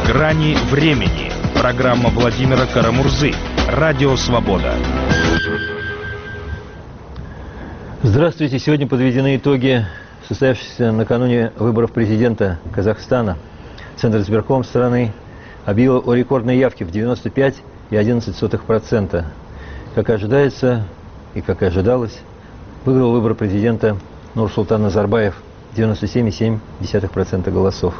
Грани времени. Программа Владимира Карамурзы. Радио Свобода. Здравствуйте. Сегодня подведены итоги состоявшихся накануне выборов президента Казахстана. Центр избирком страны объявил о рекордной явке в 95,11%. Как ожидается и как и ожидалось, выиграл выбор президента Нурсултан Назарбаев 97,7% голосов.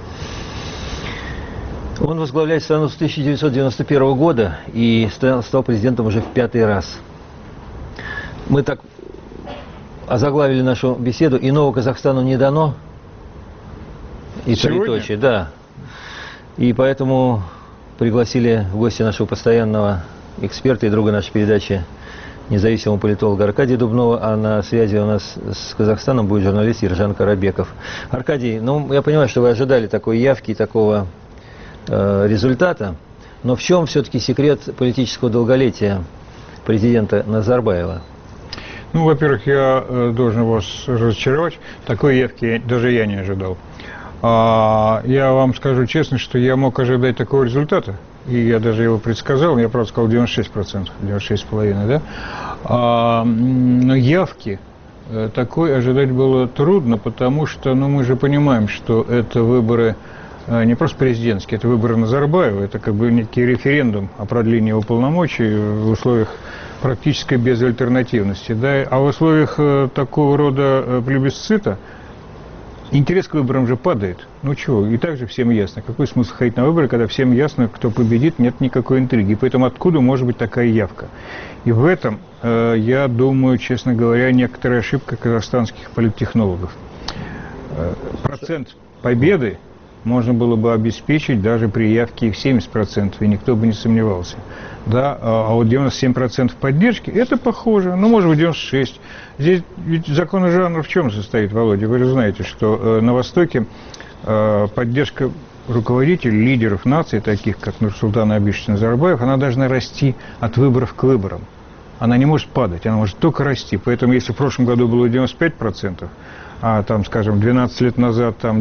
Он возглавляет страну с 1991 года и стал президентом уже в 5-й раз. Мы так озаглавили нашу беседу: «Иного Казахстану не дано». И троеточие, да. И поэтому пригласили в гости нашего постоянного эксперта и друга нашей передачи, независимого политолога Аркадия Дубнова, а на связи у нас с Казахстаном будет журналист Ержан Карабеков. Аркадий, ну, я понимаю, что вы ожидали такой явки и такого результата, но в чем все-таки секрет политического долголетия президента Назарбаева? Ну, во-первых, я должен вас разочаровать, такой явки даже я не ожидал. Я вам скажу честно, что я мог ожидать такого результата, и я даже его предсказал, я, правда, сказал 96%, 96,5%, да? Но явки такой ожидать было трудно, потому что, ну, мы же понимаем, что это выборы не просто президентские, это выборы Назарбаева, это как бы некий референдум о продлении его полномочий в условиях практической безальтернативности, да? А в условиях такого рода плебисцита интерес к выборам же падает. Ну чего, и так же всем ясно. Какой смысл ходить на выборы, когда всем ясно, кто победит, нет никакой интриги. Поэтому откуда может быть такая явка? И в этом, я думаю, честно говоря, некоторая ошибка казахстанских политтехнологов. Процент победы можно было бы обеспечить даже при явке в 70%, и никто бы не сомневался. Да? А вот 97% поддержки, это похоже, ну, может быть, 96%. Здесь ведь закон жанра в чем состоит, Володя? Вы же знаете, что на Востоке поддержка руководителей, лидеров наций, таких как Нурсултан Абишевич Назарбаев, она должна расти от выборов к выборам. Она не может падать, она может только расти. Поэтому, если в прошлом году было 95%, а там, скажем, 12 лет назад там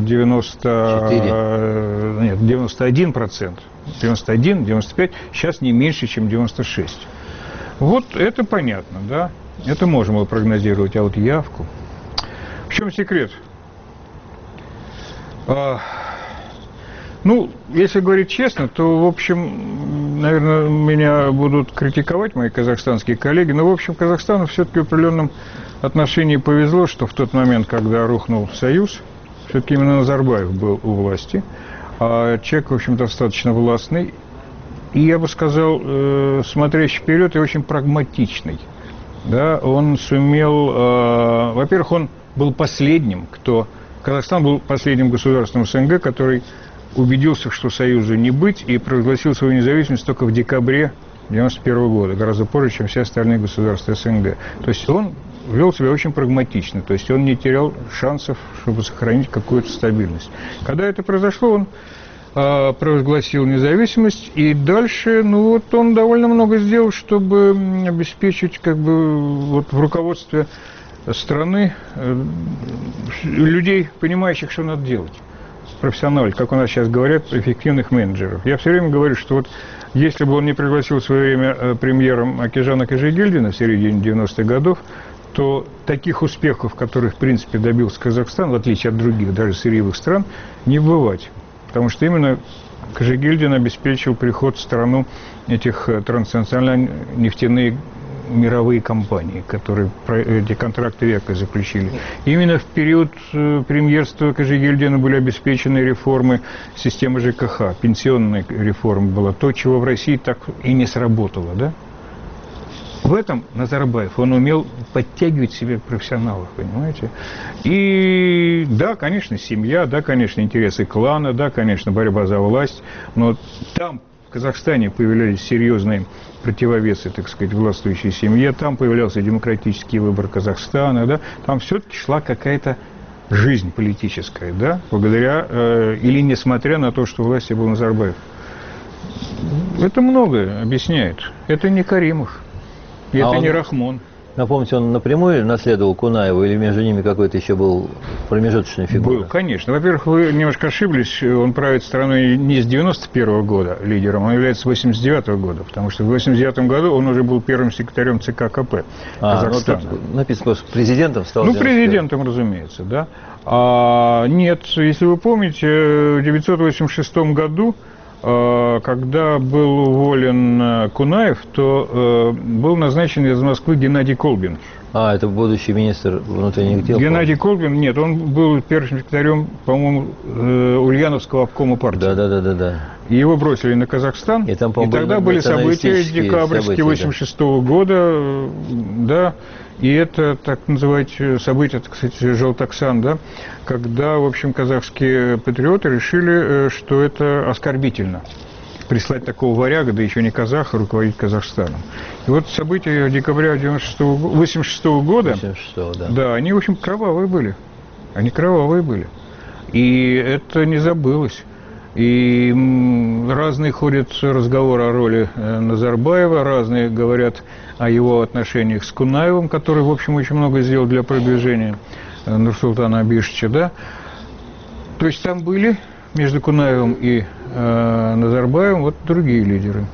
91%, 91, 95, сейчас не меньше, чем 96. Вот это понятно, да? Это можно было прогнозировать, а вот явку... В чем секрет? Ну, если говорить честно, то, в общем, наверное, меня будут критиковать мои казахстанские коллеги, но, в общем, Казахстану все-таки в определенном отношении повезло, что в тот момент, когда рухнул Союз, все-таки именно Назарбаев был у власти, а человек, в общем, достаточно властный, и, я бы сказал, смотрящий вперед и очень прагматичный. Да, он сумел, во-первых, он был последним, Казахстан был последним государством СНГ, который убедился, что Союзу не быть, и провозгласил свою независимость только в декабре 1991 года, гораздо позже, чем все остальные государства СНГ. То есть он вел себя очень прагматично, то есть он не терял шансов, чтобы сохранить какую-то стабильность. Когда это произошло, он провозгласил независимость, и дальше, ну вот он довольно много сделал, чтобы обеспечить, как бы, вот в руководстве страны людей, понимающих, что надо делать, профессионалов, как у нас сейчас говорят, эффективных менеджеров. Я все время говорю, что вот если бы он не пригласил в свое время премьером Акижана Кожегельдина в середине 90-х годов, то таких успехов, которых, в принципе, добился Казахстан, в отличие от других, даже сырьевых стран, не бывать. Потому что именно Кожегельдин обеспечил приход в страну этих транснациональных нефтяные мировые компании, которые эти контракты века заключили. Именно в период премьерства Кожегельдина были обеспечены реформы системы ЖКХ, пенсионная реформа была, то, чего в России так и не сработало, да? В этом Назарбаев, он умел подтягивать себе профессионалов, понимаете? И да, конечно, семья, да, конечно, интересы клана, да, конечно, борьба за власть, но там, в Казахстане, появлялись серьезные противовесы, так сказать, властвующей семье, там появлялся демократический выбор Казахстана, да, там все-таки шла какая-то жизнь политическая, да, благодаря или несмотря на то, что властью был Назарбаев. Это многое объясняет. Это не Каримов. И это не Рахмон. Напомните, он напрямую наследовал Кунаева или между ними какой-то еще был промежуточная фигура? Был, конечно. Во-первых, вы немножко ошиблись. Он правит страной не с 91-го года лидером, он является с 89-го года, потому что в 89-м году он уже был первым секретарем ЦК КП Казахстана. Ну, тут написано просто президентом стал. Ну, президентом, разумеется, да. Нет, если вы помните, в 1986 году, когда был уволен Кунаев, то был назначен из Москвы Геннадий Колбин. Это будущий министр внутренних дел. Геннадий Колбин, нет, он был первым секретарем, по-моему, Ульяновского обкома партии. Да. И его бросили на Казахстан, и тогда были события декабрьские 86 года, да, и это, так называемые события, кстати, Желтоксан, да, когда, в общем, казахские патриоты решили, что это оскорбительно. Прислать такого варяга, да еще не казаха, руководить Казахстаном. И вот события декабря 86 года, да, они, в общем, кровавые были. Они кровавые были. И это не забылось. И разные ходят разговоры о роли Назарбаева, разные говорят о его отношениях с Кунаевым, который, в общем, очень много сделал для продвижения Нурсултана Абишевича, да. То есть там были между Кунаевым и Назарбаевым вот другие лидеры.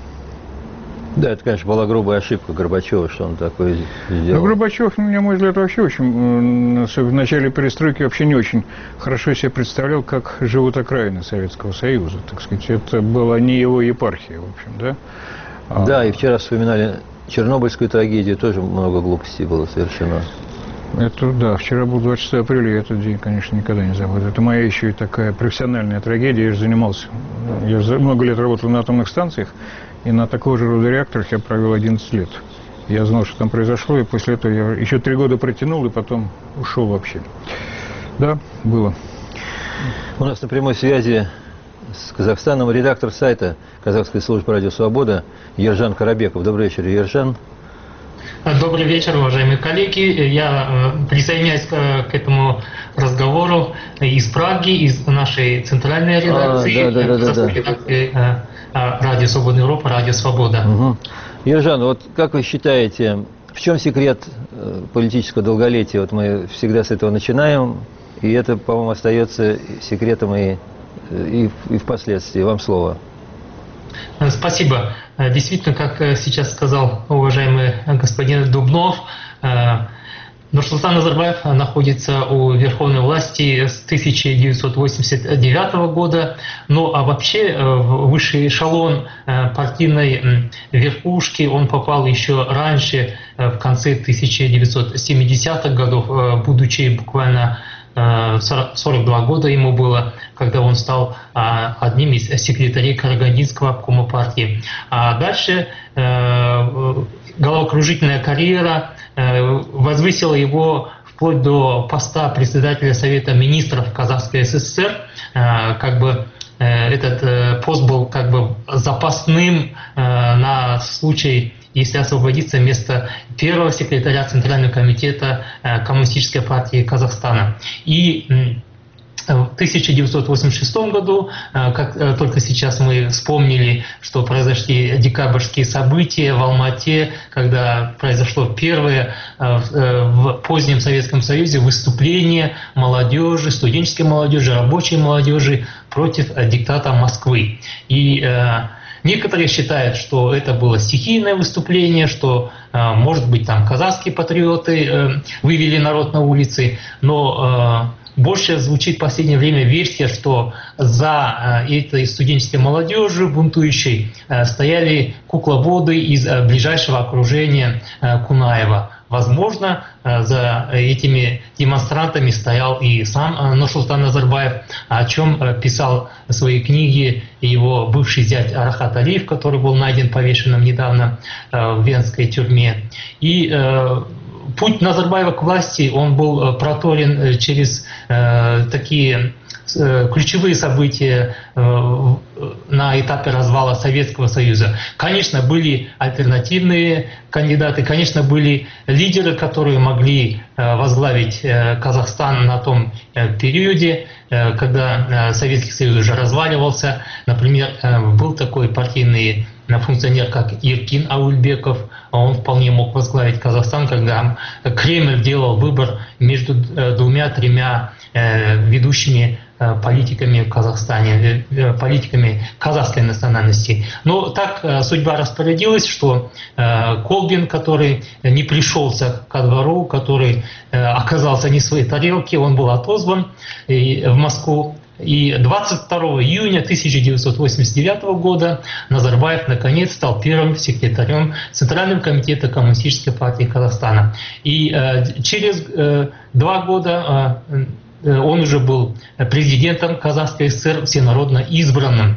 Да, это, конечно, была грубая ошибка Горбачева, что он такое сделал. Но Горбачев, на мой взгляд, вообще очень, в начале перестройки вообще не очень хорошо себе представлял, как живут окраины Советского Союза, так сказать. Это была не его епархия, в общем, да. Да, и вчера вспоминали Чернобыльскую трагедию, тоже много глупостей было совершено. Это, да, вчера был 26 апреля, и этот день, конечно, никогда не забуду. Это моя еще и такая профессиональная трагедия, я же занимался. Я много лет работал на атомных станциях, и на такого же рода реакторах я провел 11 лет. Я знал, что там произошло, и после этого я еще 3 года протянул, и потом ушел вообще. Да, было. У нас на прямой связи с Казахстаном редактор сайта Казахской службы «Радио Свобода» Ержан Карабеков. Добрый вечер, Ержан. Добрый вечер, уважаемые коллеги. Я присоединяюсь к этому разговору из Праги, из нашей центральной редакции, Радио Свободная Европа, Радио Свобода. Угу. Ержан, вот как вы считаете, в чем секрет политического долголетия? Вот мы всегда с этого начинаем, и это, по-моему, остается секретом и впоследствии. Вам слово. Спасибо. Действительно, как сейчас сказал уважаемый господин Дубнов, Нурсултан Назарбаев находится у верховной власти с 1989 года, ну а вообще в высший эшелон партийной верхушки он попал еще раньше, в конце 1970-х годов, будучи буквально 42 года ему было, когда он стал одним из секретарей Карагандинского обкома партии. А дальше головокружительная карьера возвысила его вплоть до поста председателя Совета министров Казахской ССР. Как бы этот пост был как бы запасным на случай, если освободится место первого секретаря Центрального комитета Коммунистической партии Казахстана. И в 1986 году, как только сейчас мы вспомнили, что произошли декабрьские события в Алма-Ате, когда произошло первое в позднем Советском Союзе выступление молодежи, студенческой молодежи, рабочей молодежи против диктата Москвы. И некоторые считают, что это было стихийное выступление, что, может быть, там казахские патриоты вывели народ на улицы, но больше звучит в последнее время версия, что за этой студенческой молодежью бунтующей стояли кукловоды из ближайшего окружения Кунаева. Возможно, за этими демонстрантами стоял и сам Нурсултан Назарбаев, о чем писал в своей книге его бывший зять Рахат Алиев, который был найден повешенным недавно в венской тюрьме. И путь Назарбаева к власти, он был проторен через такие ключевые события на этапе развала Советского Союза. Конечно, были альтернативные кандидаты, конечно, были лидеры, которые могли возглавить Казахстан на том периоде, когда Советский Союз уже разваливался. Например, был такой партийный функционер, как Еркин Ауэльбеков. Он вполне мог возглавить Казахстан, когда Кремль делал выбор между двумя-тремя ведущими политиками в Казахстане, политиками казахской национальности. Но так судьба распорядилась, что Колбин, который не пришелся ко двору, который оказался не в своей тарелке, он был отозван в Москву. И 22 июня 1989 года Назарбаев наконец стал первым секретарем Центрального комитета Коммунистической партии Казахстана. И через 2 года он уже был президентом Казахской ССР, всенародно избранным.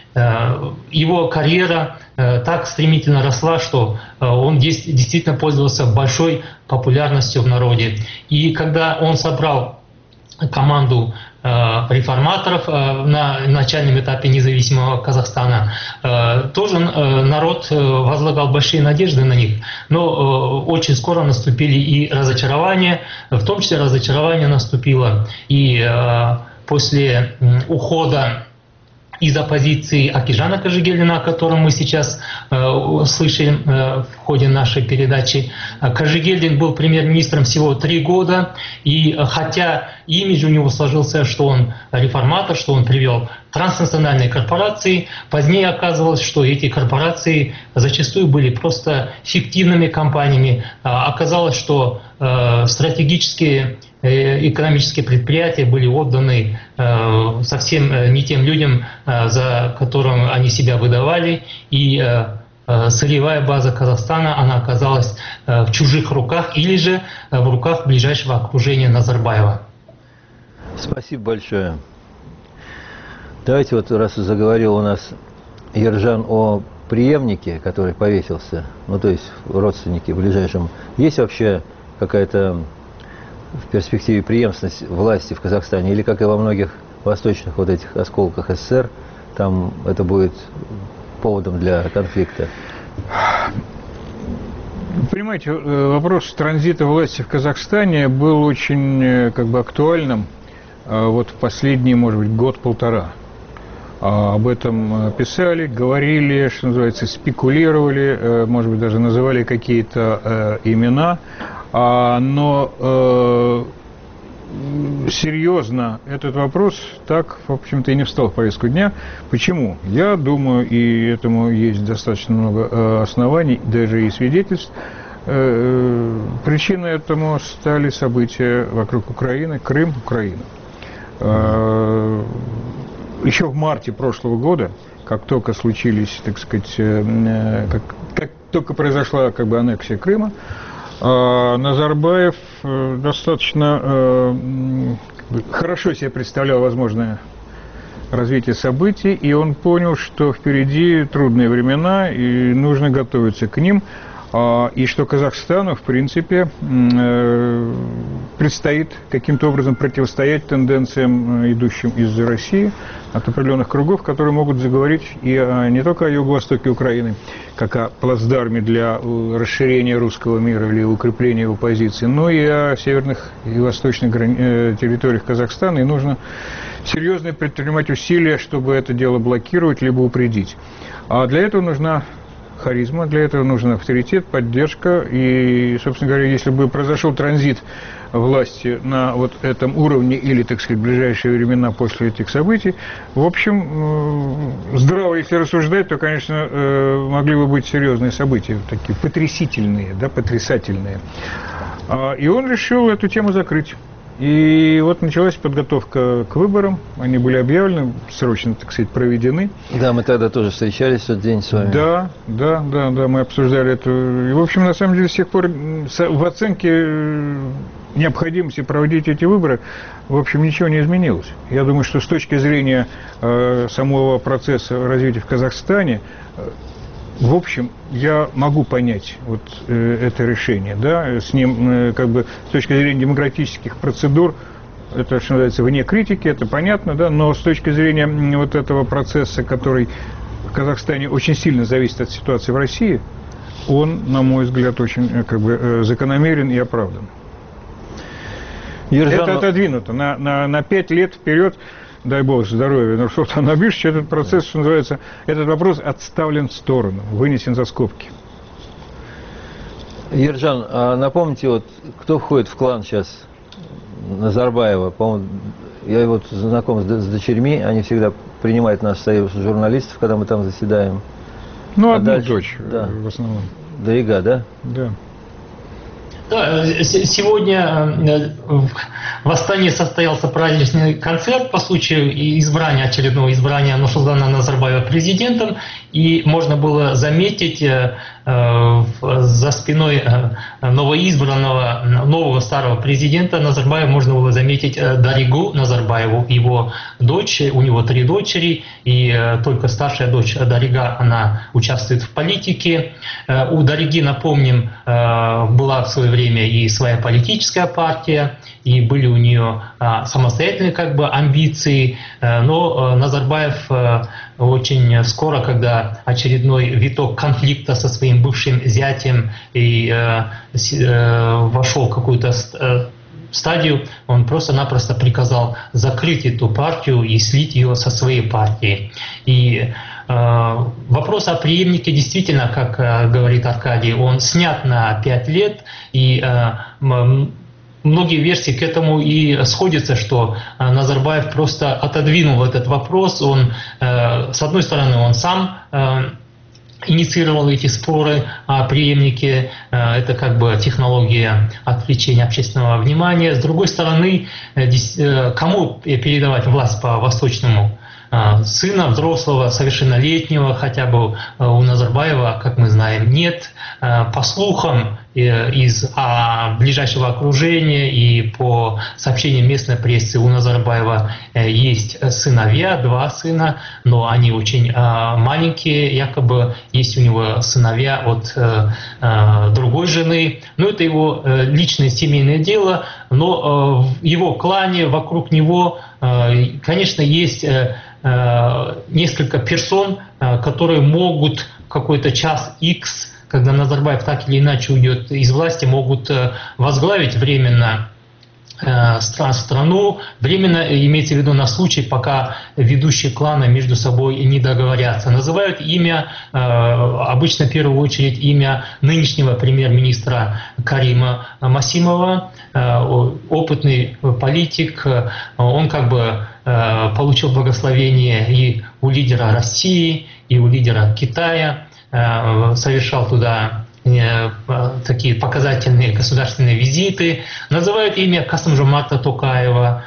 Его карьера так стремительно росла, что он действительно пользовался большой популярностью в народе. И когда он собрал команду реформаторов на начальном этапе независимого Казахстана, тоже народ возлагал большие надежды на них. Но очень скоро наступили и разочарования, в том числе разочарование наступило и после ухода из оппозиции Акижана Кажигельдина, о котором мы сейчас слышим в ходе нашей передачи. Кажигельдин был премьер-министром всего 3 года, и хотя имидж у него сложился, что он реформатор, что он привел транснациональные корпорации, позднее оказывалось, что эти корпорации зачастую были просто фиктивными компаниями. Оказалось, что стратегические экономические предприятия были отданы совсем не тем людям, за которым они себя выдавали, и сырьевая база Казахстана, она оказалась в чужих руках или же в руках ближайшего окружения Назарбаева. Спасибо большое. Давайте вот, раз заговорил у нас Ержан о преемнике, который повесился, ну то есть родственники ближайшим, есть вообще какая-то в перспективе преемственность власти в Казахстане, или, как и во многих восточных вот этих осколках СССР, там это будет поводом для конфликта? Понимаете, вопрос транзита власти в Казахстане был очень актуальным вот в последний, может быть, год-полтора. Об этом писали, говорили, что называется, спекулировали, может быть, даже называли какие-то имена. Но серьезно этот вопрос так, в общем-то, и не встал в повестку дня. Почему? Я думаю, и этому есть достаточно много оснований, даже и свидетельств. Причиной этому стали события вокруг Украины, Крым, Украина. Еще в марте прошлого года, как только случились, так сказать, как только произошла аннексия Крыма, Назарбаев достаточно хорошо себе представлял возможное развитие событий, и он понял, что впереди трудные времена, и нужно готовиться к ним, и что Казахстану, в принципе, предстоит каким-то образом противостоять тенденциям, идущим из России, от определенных кругов, которые могут заговорить и не только о юго-востоке Украины, как о плацдарме для расширения русского мира или укрепления его позиций, но и о северных и восточных территориях Казахстана, и нужно серьезно предпринимать усилия, чтобы это дело блокировать, либо упредить. А для этого нужна харизма, для этого нужен авторитет, поддержка, и, собственно говоря, если бы произошел транзит власти на вот этом уровне или, так сказать, в ближайшие времена после этих событий, в общем, здраво, если рассуждать, то, конечно, могли бы быть серьезные события, такие потрясительные, да, потрясательные. И он решил эту тему закрыть. И вот началась подготовка к выборам, они были объявлены, срочно, так сказать, проведены. Да, мы тогда тоже встречались в тот день с вами. Да, мы обсуждали это. И, в общем, на самом деле, с тех пор в оценке необходимости проводить эти выборы, в общем, ничего не изменилось. Я думаю, что с точки зрения самого процесса развития в Казахстане, в общем, я могу понять вот это решение, да, с ним с точки зрения демократических процедур, это, что называется, вне критики, это понятно, да, но с точки зрения вот этого процесса, который в Казахстане очень сильно зависит от ситуации в России, он, на мой взгляд, очень закономерен и оправдан. Это отодвинуто на 5 лет вперед, дай бог здоровья, но что-то Набиш, этот процесс, что называется, этот вопрос отставлен в сторону, вынесен за скобки. Ержан, а напомните, вот, кто входит в клан сейчас Назарбаева? По-моему, я вот знаком с дочерьми, они всегда принимают наш союз журналистов, когда мы там заседаем. Ну, одну дочь, да, в основном. Дарига, да? Да. Да, сегодня в Астане состоялся праздничный концерт по случаю очередного избрания Нурсултана Назарбаева президентом, и можно было заметить за спиной нового старого президента Назарбаева можно было заметить Даригу Назарбаеву, его дочь, у него 3 дочери, и только старшая дочь Дарига, она участвует в политике. У Дариги, напомним, была в свое время и своя политическая партия, и были у нее самостоятельные амбиции, но Назарбаев очень скоро, когда очередной виток конфликта со своим бывшим зятем и вошел в какую-то стадию, он просто-напросто приказал закрыть эту партию и слить ее со своей партией. И вопрос о преемнике действительно, как говорит Аркадий, он снят на 5 лет, и многие версии к этому и сходятся, что Назарбаев просто отодвинул этот вопрос. Он, с одной стороны, он сам инициировал эти споры о преемнике, это технология отвлечения общественного внимания. С другой стороны, кому передавать власть по-восточному? Сына взрослого, совершеннолетнего, хотя бы у Назарбаева, как мы знаем, нет. По слухам из ближайшего окружения и по сообщениям местной прессы у Назарбаева есть сыновья, 2 сына, но они очень маленькие, якобы есть у него сыновья от другой жены. Но это его личное семейное дело, но в его клане, вокруг него, конечно, есть несколько персон, которые могут в какой-то час X, когда Назарбаев так или иначе уйдет из власти, могут возглавить временно страну. Временно имеется в виду на случай, пока ведущие кланы между собой не договорятся. Называют имя, обычно в первую очередь имя нынешнего премьер-министра Карима Масимова, опытный политик. Он получил благословение и у лидера России, и у лидера Китая, совершал туда такие показательные государственные визиты. Называют имя Касым-Жомарта Токаева.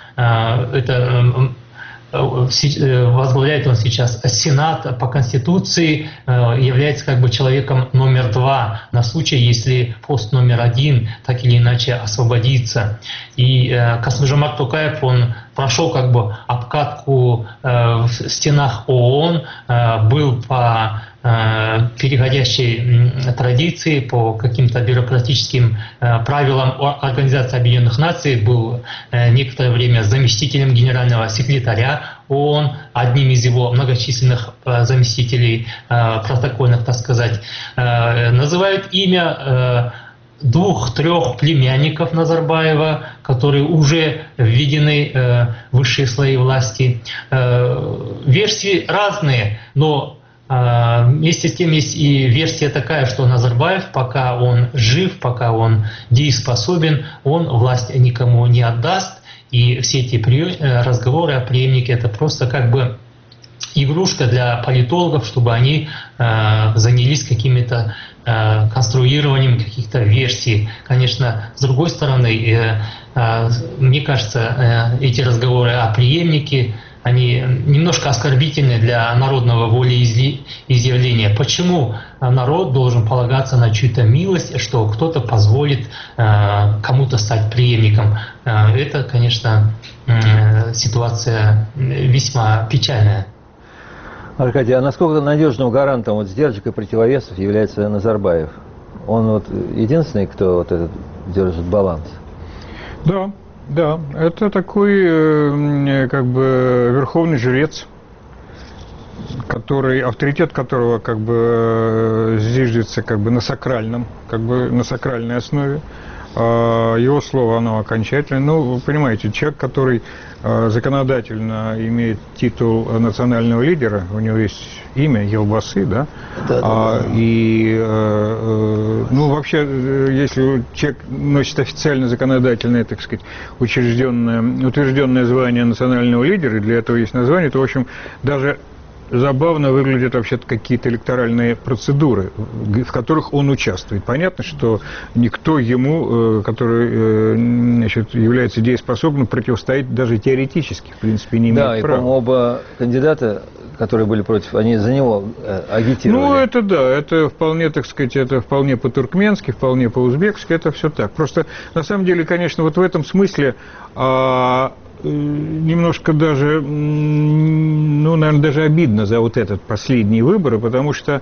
Возглавляет он сейчас Сенат по Конституции, является человеком номер 2 на случай, если пост номер 1 так или иначе освободится. И Касым-Жомарт Токаев, он прошел обкатку в стенах ООН, был по переходящей традиции, по каким-то бюрократическим правилам Организации Объединенных Наций, был некоторое время заместителем генерального секретаря ООН, одним из его многочисленных заместителей протокольных, так сказать. Называют имя 2-3 племянников Назарбаева, которые уже введены в высшие слои власти. Версии разные, но вместе с тем есть и версия такая, что Назарбаев, пока он жив, пока он дееспособен, он власть никому не отдаст. И все эти разговоры о преемнике — это просто игрушка для политологов, чтобы они занялись какими-то конструированием каких-то версий. Конечно, с другой стороны, мне кажется, эти разговоры о преемнике, они немножко оскорбительны для народного волеизъявления. Почему народ должен полагаться на чью-то милость, что кто-то позволит кому-то стать преемником? Это, конечно, ситуация весьма печальная. Аркадий, а насколько надежным гарантом сдержек и противовесов является Назарбаев? Он единственный, кто этот держит баланс? Да, это такой верховный жрец, авторитет которого зиждется на сакральной основе. его слово, оно окончательное. Ну, вы понимаете, человек, который законодательно имеет титул национального лидера, у него есть имя Елбасы, да? Да. Ну, вообще, если человек носит официально законодательное, так сказать, утвержденное звание национального лидера, и для этого есть название, то, в общем, даже забавно выглядят вообще-то какие-то электоральные процедуры, в которых он участвует. Понятно, что никто ему, который значит, является дееспособным, противостоять даже теоретически, в принципе, не имеет права. Да, и, по-моему, оба кандидата, которые были против, они за него агитировали. Ну, это да, это вполне, так сказать, это вполне по-туркменски, вполне по-узбекски, это все так. Просто, на самом деле, конечно, вот в этом смысле немножко даже, ну, наверное, даже обидно за вот этот последний выбор, потому что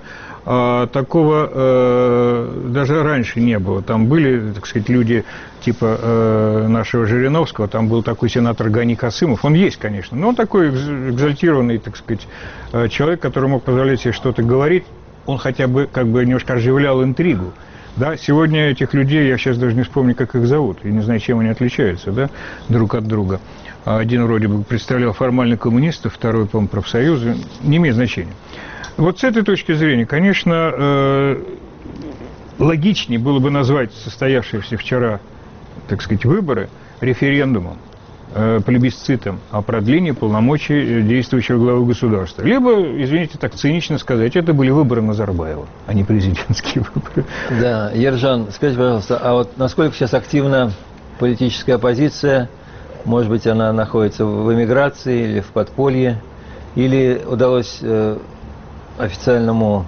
такого даже раньше не было. Там были, так сказать, люди типа нашего Жириновского, там был такой сенатор Гани Касымов, он есть, конечно, но он такой экзальтированный, так сказать, человек, который мог позволять себе что-то говорить, он хотя бы как бы немножко оживлял интригу. Да, сегодня этих людей, я сейчас даже не вспомню, как их зовут, и не знаю, чем они отличаются, да, друг от друга. Один вроде бы представлял формально коммунистов, второй, по-моему, профсоюзы, не имеет значения. Вот с этой точки зрения, конечно, логичнее было бы назвать состоявшиеся вчера, так сказать, выборы референдумом, плебисцитом о продлении полномочий действующего главы государства. Либо, извините, так цинично сказать, это были выборы Назарбаева, а не президентские выборы. Да, Ержан, скажите, пожалуйста, а вот насколько сейчас активна политическая оппозиция? Может быть, она находится в эмиграции или в подполье? Или удалось официальному,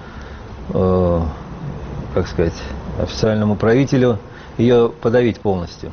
как сказать, официальному правителю ее подавить полностью?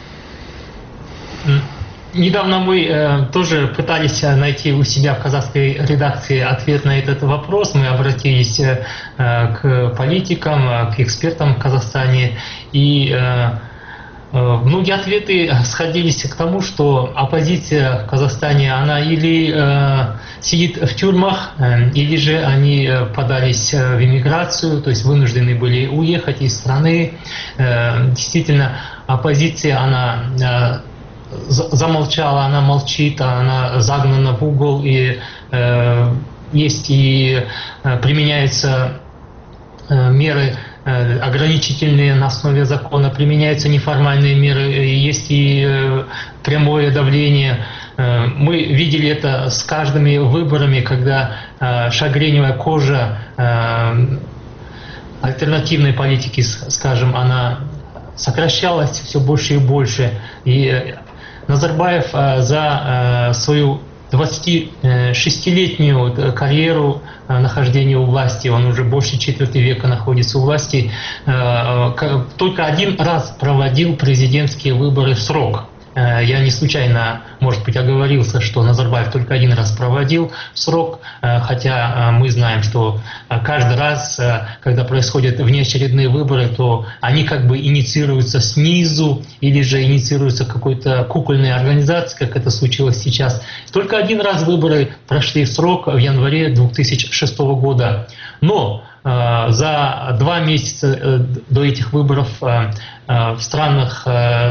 Недавно мы тоже пытались найти у себя в казахской редакции ответ на этот вопрос. Мы обратились к политикам, к экспертам в Казахстане, и многие ответы сходились к тому, что оппозиция в Казахстане, она или сидит в тюрьмах, или же они подались в эмиграцию, то есть вынуждены были уехать из страны. Действительно, оппозиция, она замолчала, она молчит, она загнана в угол, и есть и применяются меры ограничительные на основе закона, применяются неформальные меры, есть и прямое давление. Мы видели это с каждыми выборами, когда шагреневая кожа альтернативной политики, скажем, она сокращалась все больше и больше. И Назарбаев за свою 26-летнюю карьеру нахождения у власти, он уже больше четверти века находится у власти, только один раз проводил президентские выборы в срок. Я не случайно, может быть, оговорился, что Назарбаев только один раз проводил срок, хотя мы знаем, что каждый раз, когда происходят внеочередные выборы, то они как бы инициируются снизу или же инициируются какой-то кукольной организацией, как это случилось сейчас. Только один раз выборы прошли в срок в январе 2006 года. Но за 2 месяца до этих выборов в странах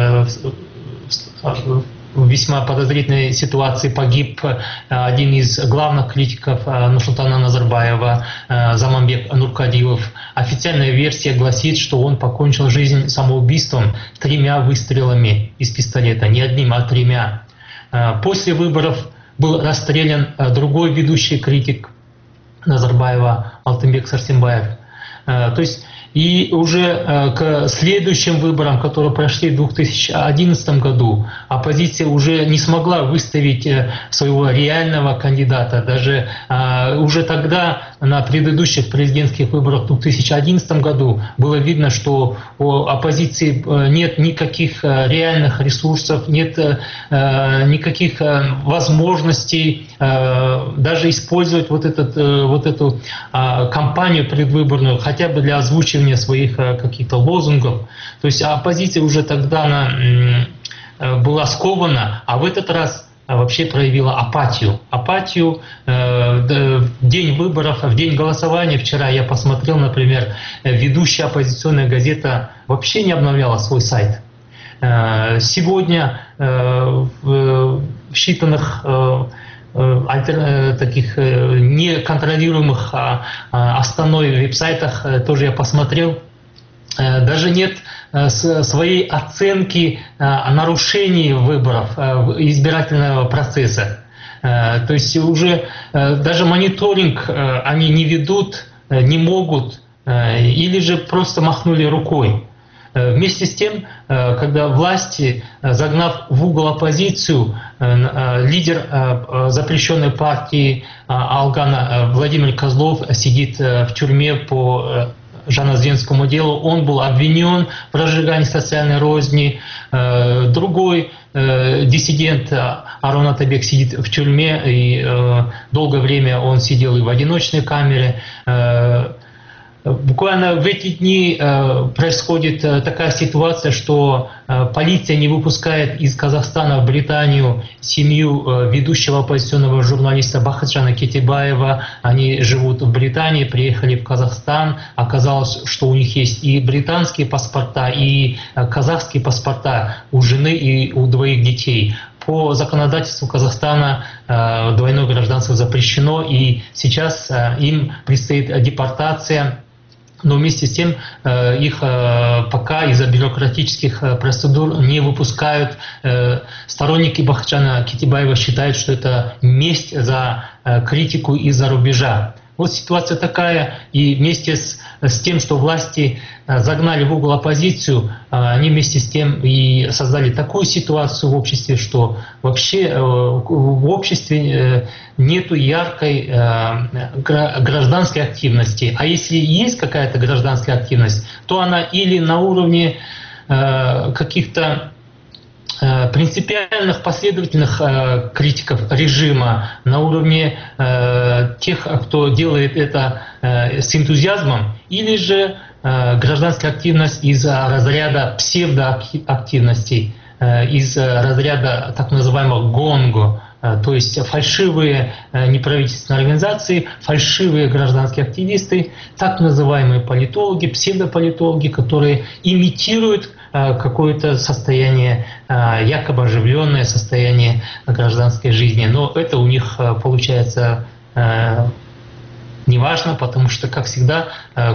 в весьма подозрительной ситуации погиб один из главных критиков Нурсултана Назарбаева, Заманбек Нуркадилов. Официальная версия гласит, что он покончил жизнь самоубийством 3 выстрелами из пистолета, не одним, а 3. После выборов был расстрелян другой ведущий критик Назарбаева Алтынбек Сарсембаев. То есть и уже к следующим выборам, которые прошли в 2011 году, оппозиция уже не смогла выставить своего реального кандидата. Даже уже тогда на предыдущих президентских выборах в 2011 году было видно, что у оппозиции нет никаких реальных ресурсов, нет никаких возможностей даже использовать вот эту кампанию предвыборную хотя бы для озвучивания своих каких-то лозунгов. То есть оппозиция уже тогда она была скована, а в этот раз вообще проявила апатию. Апатию в день выборов, в день голосования. Вчера я посмотрел, например, ведущая оппозиционная газета вообще не обновляла свой сайт. Сегодня в считанных таких неконтролируемых основной веб-сайтах тоже я посмотрел, даже нет своей оценки нарушений выборов, избирательного процесса. То есть уже даже мониторинг они не ведут, не могут, или же просто махнули рукой. Вместе с тем, когда власти, загнав в угол оппозицию, лидер запрещенной партии Алгана Владимир Козлов сидит в тюрьме по Жаназденскому делу, он был обвинен в разжигании социальной розни. Другой диссидент Арон Атабек сидит в тюрьме, и долгое время он сидел и в одиночной камере. Буквально в эти дни происходит такая ситуация, что полиция не выпускает из Казахстана в Британию семью ведущего оппозиционного журналиста Бахытжана Кетебаева. Они живут в Британии, приехали в Казахстан. Оказалось, что у них есть и британские паспорта, и казахские паспорта у жены и у двоих детей. По законодательству Казахстана двойное гражданство запрещено, и сейчас им предстоит депортация. Но вместе с тем их пока из-за бюрократических процедур не выпускают. Сторонники Бахытжана Кетебаева считают, что это месть за критику из-за рубежа. Вот ситуация такая, и вместе с тем, что власти загнали в угол оппозицию, они вместе с тем и создали такую ситуацию в обществе, что вообще в обществе нету яркой гражданской активности. А если есть какая-то гражданская активность, то она или на уровне каких-то принципиальных, последовательных критиков режима, на уровне тех, кто делает это с энтузиазмом, или же гражданская активность из разряда псевдоактивностей, из разряда так называемого гонго, то есть фальшивые неправительственные организации, фальшивые гражданские активисты, так называемые политологи, псевдополитологи, которые имитируют какое-то состояние, якобы оживленное состояние гражданской жизни. Но это у них получается неважно, потому что, как всегда,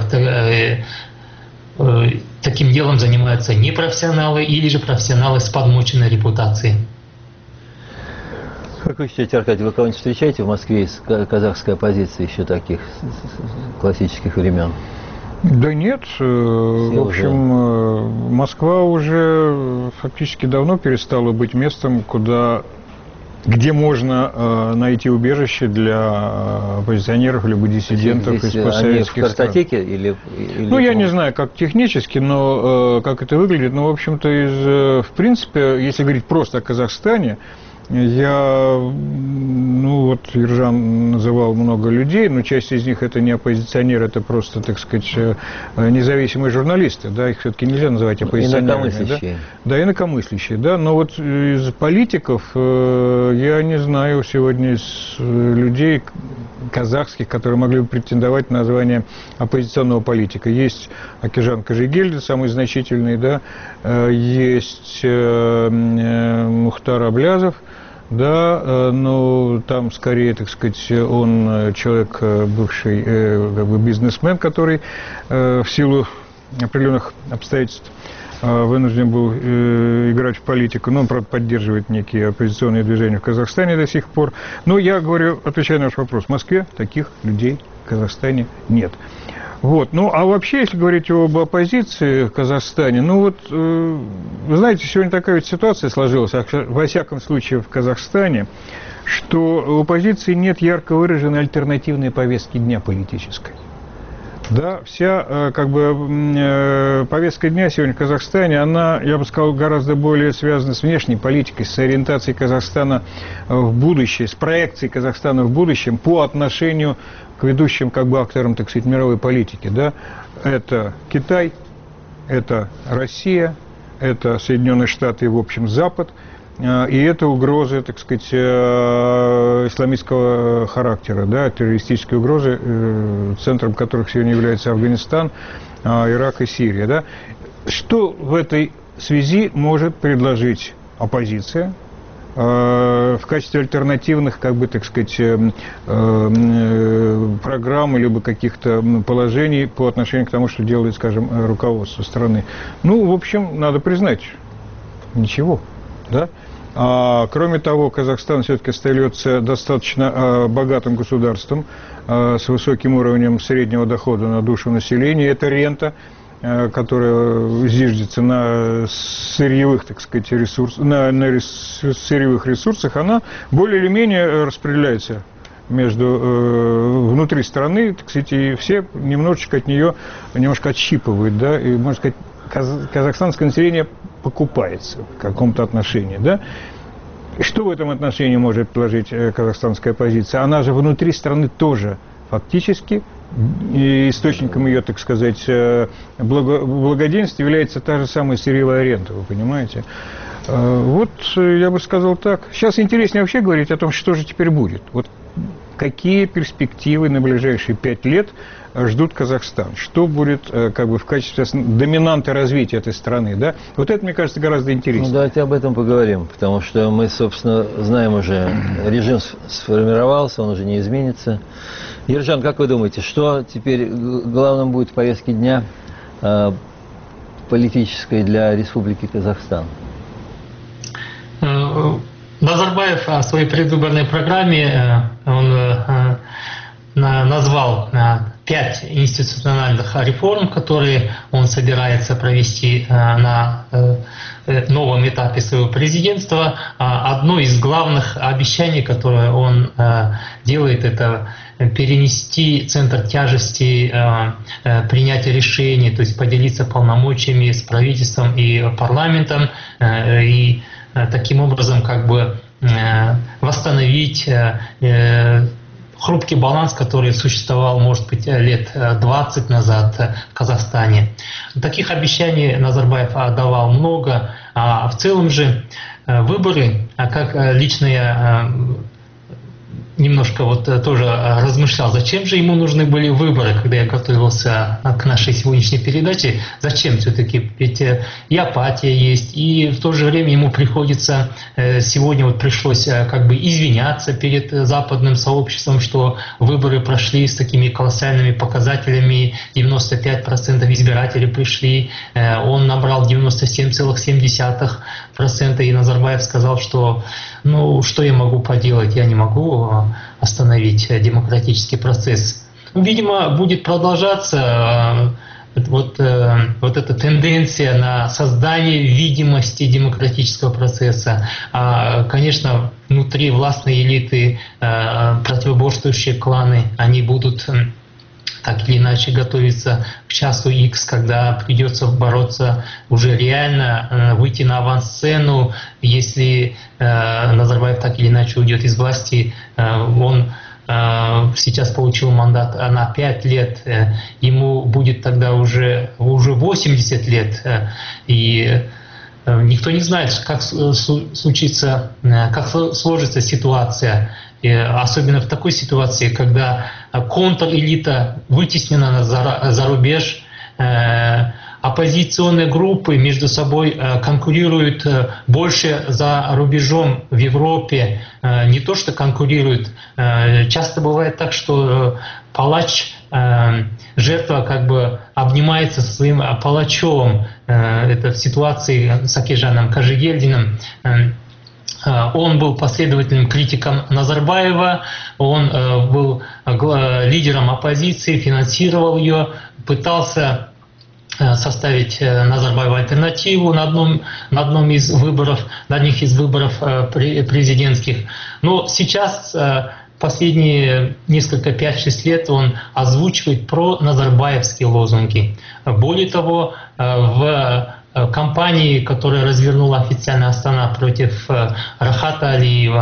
таким делом занимаются непрофессионалы или же профессионалы с подмоченной репутацией. Как вы считаете, Аркадий, вы кого-нибудь встречаете в Москве из казахской оппозиции еще таких классических времен? Да нет, в общем, Москва уже фактически давно перестала быть местом, где можно найти убежище для оппозиционеров либо диссидентов из постсоветских стран. В картотеке или ну, я не знаю, как технически, но как это выглядит. Но, в общем-то, в принципе, если говорить просто о Казахстане, Ержан называл много людей, но часть из них это не оппозиционеры, это просто, так сказать, независимые журналисты, да, их все-таки нельзя называть оппозиционерами. Инакомыслящие. Да, инакомыслящие, да, но вот из политиков я не знаю сегодня из людей казахских, которые могли бы претендовать на название оппозиционного политика. Есть Акижан Кажигельдин, самый значительный, да, есть Мухтар Аблязов, да, но там скорее, так сказать, он человек, бывший как бы бизнесмен, который в силу определенных обстоятельств вынужден был играть в политику, но он, правда, поддерживает некие оппозиционные движения в Казахстане до сих пор. Но я говорю, отвечая на ваш вопрос, в Москве таких людей в Казахстане нет. Вот. Ну, а вообще, если говорить об оппозиции в Казахстане, ну вот, вы знаете, сегодня такая ведь ситуация сложилась, во всяком случае в Казахстане, что у оппозиции нет ярко выраженной альтернативной повестки дня политической. Да, вся как бы повестка дня сегодня в Казахстане, она, я бы сказал, гораздо более связана с внешней политикой, с ориентацией Казахстана в будущее, с проекцией Казахстана в будущем по отношению к ведущим как бы акторам, так сказать, мировой политики. Да? Это Китай, это Россия, это Соединенные Штаты и, в общем, Запад. и это угрозы, так сказать, исламистского характера, да, террористические угрозы, центром которых сегодня является Афганистан, Ирак и Сирия. Да. Что в этой связи может предложить оппозиция в качестве альтернативных, как бы, так сказать, программ либо каких-то положений по отношению к тому, что делает, скажем, руководство страны? Ну, в общем, надо признать, ничего, да? Кроме того, Казахстан все-таки остается достаточно богатым государством с высоким уровнем среднего дохода на душу населения. Это рента, которая зиждется на сырьевых, так сказать, сырьевых ресурсах, она более или менее распределяется внутри страны, так сказать, и все немножечко от нее отщипывают, да, и, можно сказать, казахстанское население покупается в каком-то отношении, да. Что в этом отношении может предложить казахстанская оппозиция? Она же внутри страны тоже фактически источником ее, так сказать, благоденствия является та же самая сырьевая рента, вы понимаете? Вот я бы сказал так. Сейчас интереснее вообще говорить о том, что же теперь будет. Вот какие перспективы на ближайшие 5 лет ждут Казахстан? Что будет, как бы, в качестве доминанты развития этой страны, да? Вот это, мне кажется, гораздо интереснее. Ну, давайте об этом поговорим, потому что мы, собственно, знаем уже, режим сформировался, он уже не изменится. Ержан, как вы думаете, что теперь главным будет в повестке дня политической для Республики Казахстан? Назарбаев в своей предвыборной программе он назвал 5 институциональных реформ, которые он собирается провести на новом этапе своего президентства. Одно из главных обещаний, которое он делает, это перенести центр тяжести принятия решений, то есть поделиться полномочиями с правительством и парламентом, и таким образом как бы восстановить хрупкий баланс, который существовал, может быть, лет 20 назад в Казахстане. Таких обещаний Назарбаев давал много, а в целом же выборы, как лично я немножко вот тоже размышлял, зачем же ему нужны были выборы, когда я готовился к нашей сегодняшней передаче, зачем все-таки, ведь и апатия есть, и в то же время ему приходится, сегодня вот пришлось как бы извиняться перед западным сообществом, что выборы прошли с такими колоссальными показателями, 95% избирателей пришли, он набрал 97,7%, и Назарбаев сказал, что ну, что я могу поделать, я не могу остановить демократический процесс. Видимо, будет продолжаться вот эта тенденция на создание видимости демократического процесса. Конечно, внутри властной элиты противоборствующие кланы, они будут так или иначе готовиться к часу X, когда придется бороться уже реально, выйти на авансцену. Если Назарбаев так или иначе уйдет из власти, он сейчас получил мандат на 5 лет, ему будет тогда уже 80 лет, и никто не знает, как случится, как сложится ситуация. И особенно в такой ситуации, когда контрэлита вытеснена за рубеж, оппозиционные группы между собой конкурируют больше за рубежом в Европе. Не то, что конкурируют. Часто бывает так, что палач, жертва как бы обнимается со своим палачом. Это в ситуации с Акежаном Кажигельдиным. Он был последовательным критиком Назарбаева, он был лидером оппозиции, финансировал ее, пытался составить Назарбаеву альтернативу на одних из выборов президентских. Но сейчас, последние несколько 5-6 лет, он озвучивает про-назарбаевские лозунги. Более того, в кампании, которая развернула официально Астана против Рахата Алиева,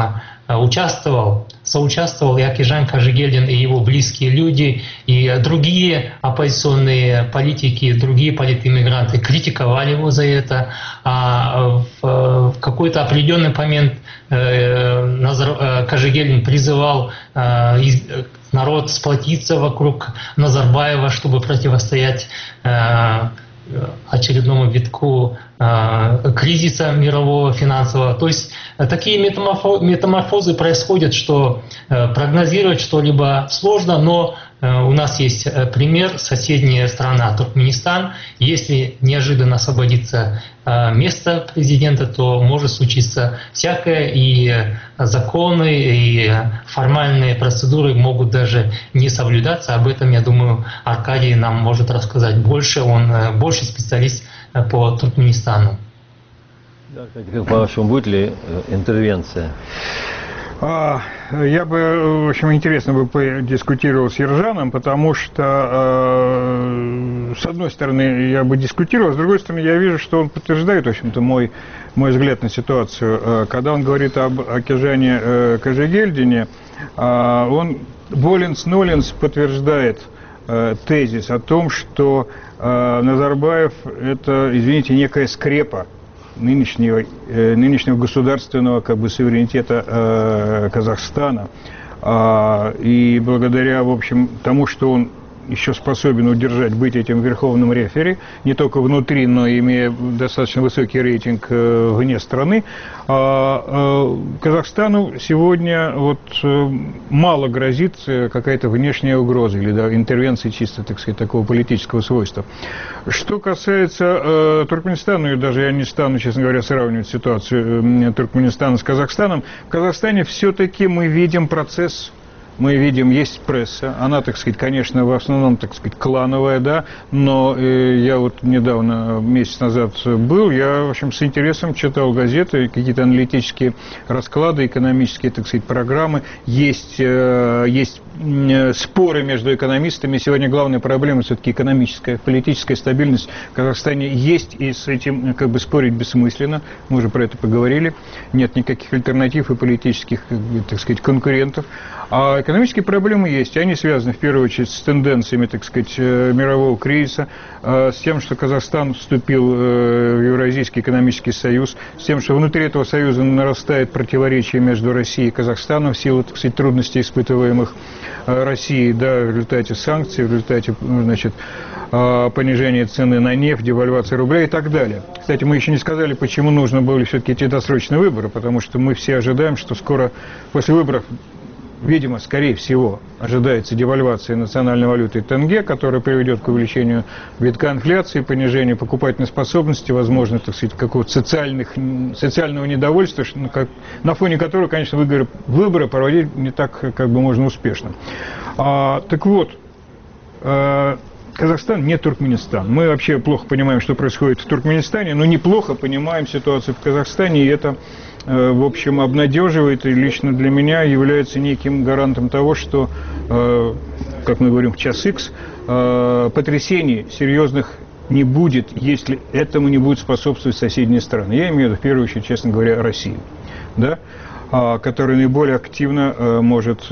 соучаствовал и Акижан Кажигельдин, и его близкие люди, и другие оппозиционные политики, другие политэмигранты критиковали его за это. А в какой-то определенный момент Кажигельдин призывал народ сплотиться вокруг Назарбаева, чтобы противостоять очередному витку кризиса мирового финансового. То есть такие метаморфозы происходят, что прогнозировать что-либо сложно, но у нас есть пример, соседняя страна Туркменистан. Если неожиданно освободится место президента, то может случиться всякое, и законы, и формальные процедуры могут даже не соблюдаться. Об этом, я думаю, Аркадий нам может рассказать больше. Он больше специалист по Туркменистану. Да, кстати, как по-вашему, будет ли интервенция? Я бы, в общем, интересно бы подискутировал с Ержаном, потому что, с одной стороны, я бы дискутировал, с другой стороны, я вижу, что он подтверждает, в общем-то, мой взгляд на ситуацию. Когда он говорит об Акижане Кажигельдине, он воленс-ноленс подтверждает тезис о том, что Назарбаев – это, извините, некая скрепа нынешнего государственного суверенитета Казахстана. И благодаря, в общем, тому, что он еще способен удержать, быть этим верховным рефери, не только внутри, но и имея достаточно высокий рейтинг вне страны, Казахстану сегодня мало грозит какая-то внешняя угроза или интервенция чисто, так сказать, такого политического свойства. Что касается Туркменистана, и даже я не стану, честно говоря, сравнивать ситуацию Туркменистана с Казахстаном, в Казахстане все-таки мы видим процесс. Мы видим, есть пресса, она, так сказать, конечно, в основном, так сказать, клановая, да, но я недавно, месяц назад был, я, в общем, с интересом читал газеты, какие-то аналитические расклады, экономические, так сказать, программы, есть споры между экономистами. Сегодня главная проблема все-таки экономическая, политическая стабильность в Казахстане есть, и с этим спорить бессмысленно, мы уже про это поговорили, нет никаких альтернатив и политических, так сказать, конкурентов. А экономические проблемы есть, они связаны в первую очередь с тенденциями, так сказать, мирового кризиса, с тем, что Казахстан вступил в Евразийский экономический союз, с тем, что внутри этого союза нарастает противоречие между Россией и Казахстаном в силу, так сказать, трудностей, испытываемых Россией, да, в результате санкций, в результате, значит, понижения цены на нефть, девальвации рубля и так далее. Кстати, мы еще не сказали, почему нужно было все-таки эти досрочные выборы, потому что мы все ожидаем, что скоро после выборов, видимо, скорее всего, ожидается девальвация национальной валюты тенге, которая приведет к увеличению витка инфляции, понижению покупательной способности, возможно, так сказать, какого-то социального недовольства, на фоне которого, конечно, выборы проводить не так, можно успешно. Так вот, Казахстан не Туркменистан. Мы вообще плохо понимаем, что происходит в Туркменистане, но неплохо понимаем ситуацию в Казахстане, и это, в общем, обнадеживает и лично для меня является неким гарантом того, что, как мы говорим в час Х, потрясений серьезных не будет, если этому не будут способствовать соседние страны. Я имею в виду, в первую очередь, честно говоря, Россию, да, которая наиболее активно может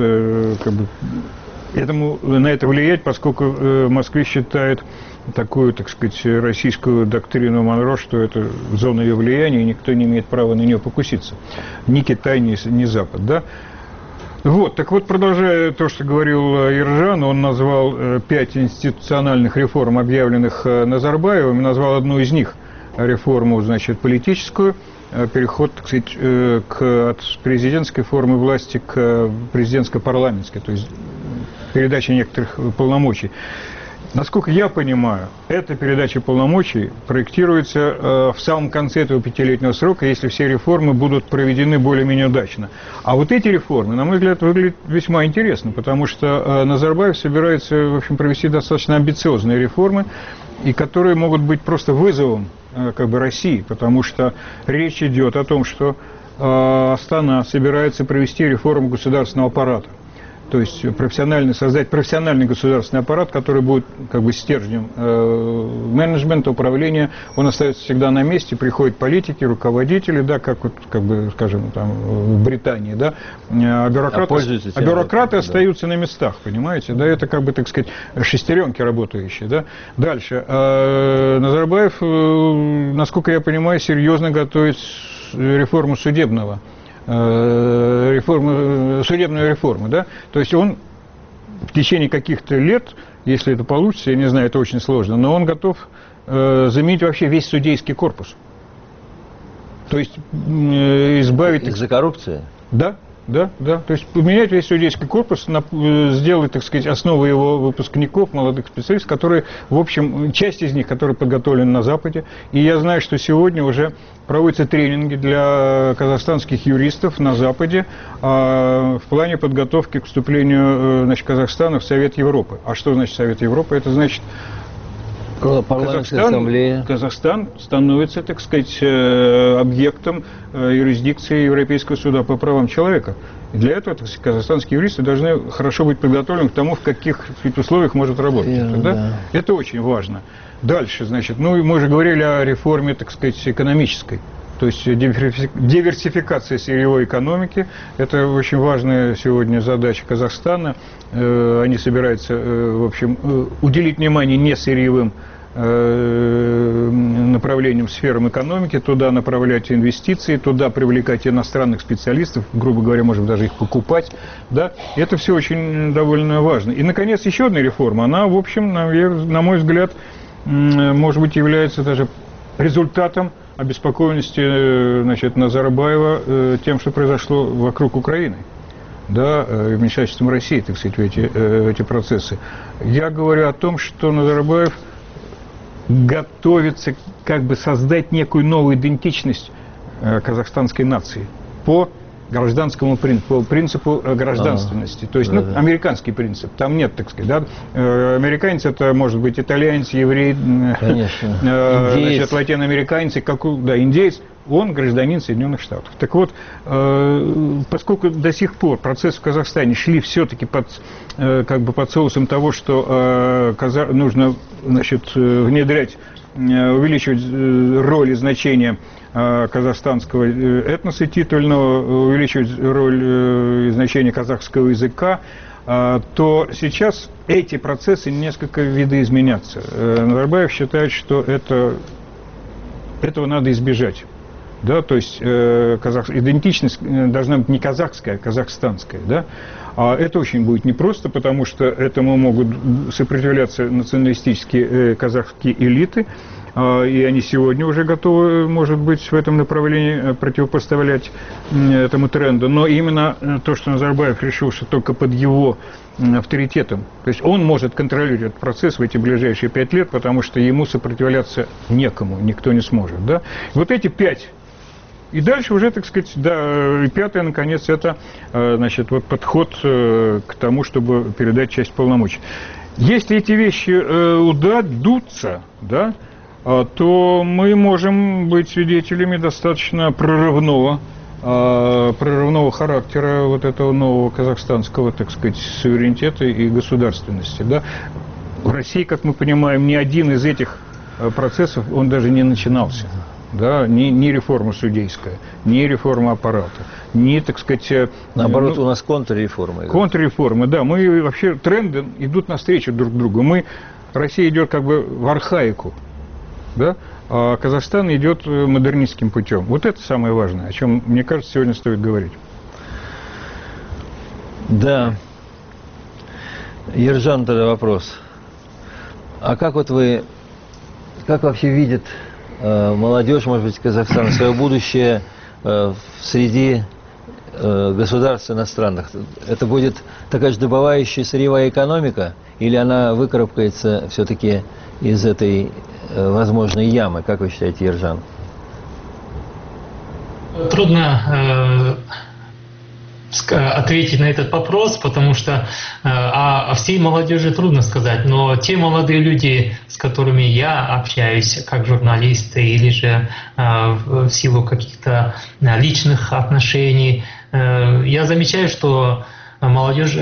на это влиять, поскольку Москва считает такую, так сказать, российскую доктрину Монро, что это зона ее влияния, и никто не имеет права на нее покуситься. Ни Китай, ни Запад, да? Так вот, продолжая то, что говорил Ержан, он назвал 5 институциональных реформ, объявленных Назарбаевым, назвал одну из них реформу, значит, политическую, переход, так сказать, от президентской формы власти к президентско-парламентской, то есть передача некоторых полномочий. Насколько я понимаю, эта передача полномочий проектируется в самом конце этого 5-летнего срока, если все реформы будут проведены более-менее удачно. А вот эти реформы, на мой взгляд, выглядят весьма интересно, потому что Назарбаев собирается, в общем, провести достаточно амбициозные реформы, и которые могут быть просто вызовом России, потому что речь идет о том, что Астана собирается провести реформу государственного аппарата. то есть создать профессиональный государственный аппарат, который будет как бы стержнем менеджмента, управления. Он остается всегда на месте, приходят политики, руководители, да, как вот, как бы, скажем, там, в Британии, да, а бюрократы остаются на местах, понимаете, да, это как бы, так сказать, шестеренки работающие, да. Дальше. Назарбаев, насколько я понимаю, серьезно готовит реформу судебную реформу, да, то есть он в течение каких-то лет, если это получится, я не знаю, это очень сложно, но он готов заменить вообще весь судейский корпус, то есть избавить... Из-за коррупции? Да. Да, да, то есть поменять весь судейский корпус, сделать, так сказать, основу его выпускников, молодых специалистов, которые, в общем, часть из них, которые подготовлены на Западе. И я знаю, что сегодня уже проводятся тренинги для казахстанских юристов на Западе в плане подготовки к вступлению, значит, Казахстана в Совет Европы. А что значит Совет Европы? Это значит... Казахстан становится, так сказать, объектом юрисдикции Европейского суда по правам человека. И для этого, так сказать, казахстанские юристы должны хорошо быть подготовлены к тому, в каких условиях может работать. Да? Это очень важно. Дальше, значит, ну, мы уже говорили о реформе, так сказать, экономической. То есть диверсификация сырьевой экономики – это очень важная сегодня задача Казахстана. Они собираются, в общем, уделить внимание не сырьевым направлениям, сферам экономики, туда направлять инвестиции, туда привлекать иностранных специалистов, грубо говоря, может даже их покупать. Да? Это все очень довольно важно. И, наконец, еще одна реформа. Она, в общем, на мой взгляд, может быть, является даже результатом обеспокоенности, значит, Назарбаева тем, что произошло вокруг Украины, да, вмешательством России, так сказать, в эти процессы. Я говорю о том, что Назарбаев готовится как бы создать некую новую идентичность казахстанской нации по гражданскому принципу гражданственности. То есть, ну, американский принцип. Там нет, так сказать, да. Американец — это может быть итальянец, еврей, значит, латиноамериканец, индеец. Он гражданин Соединенных Штатов. Так вот, поскольку до сих пор процессы в Казахстане шли все-таки под соусом того, что нужно, значит, внедрять, увеличивать роль и значение казахстанского этноса титульного, увеличивать роль и значение казахского языка, то сейчас эти процессы несколько видоизменятся. Назарбаев считает, что этого надо избежать. Да, то есть идентичность должна быть не казахская, а казахстанская. Да? А это очень будет непросто, потому что этому могут сопротивляться националистические казахские элиты, и они сегодня уже готовы, может быть, в этом направлении противопоставлять этому тренду. Но именно то, что Назарбаев решил, что только под его авторитетом, то есть он может контролировать этот процесс в эти ближайшие 5 лет, потому что ему сопротивляться некому, никто не сможет. Да? Вот эти 5. И дальше уже, так сказать, да, и 5-е, наконец, это, значит, вот подход к тому, чтобы передать часть полномочий. Если эти вещи удадутся, да, то мы можем быть свидетелями достаточно прорывного характера вот этого нового казахстанского, так сказать, суверенитета и государственности. Да. В России, как мы понимаем, ни один из этих процессов, он даже не начинался. Да, ни реформа судейская, ни реформа аппарата, ни, так сказать... Наоборот, у нас контрреформы. Контрреформы, да. Мы вообще, тренды идут навстречу друг другу. Россия идет как бы в архаику, да, а Казахстан идет модернистским путем. Вот это самое важное, о чем, мне кажется, сегодня стоит говорить. Да. Ержан, тогда вопрос. А как вообще видит молодежь, может быть, Казахстана, свое будущее среди государств иностранных? Это будет такая же добывающая сырьевая экономика, или она выкарабкается все-таки из этой возможной ямы? Как вы считаете, Ержан? Трудно ответить на этот вопрос, потому что о всей молодежи трудно сказать, но те молодые люди, с которыми я общаюсь как журналист или же в силу каких-то личных отношений, я замечаю, что молодежь,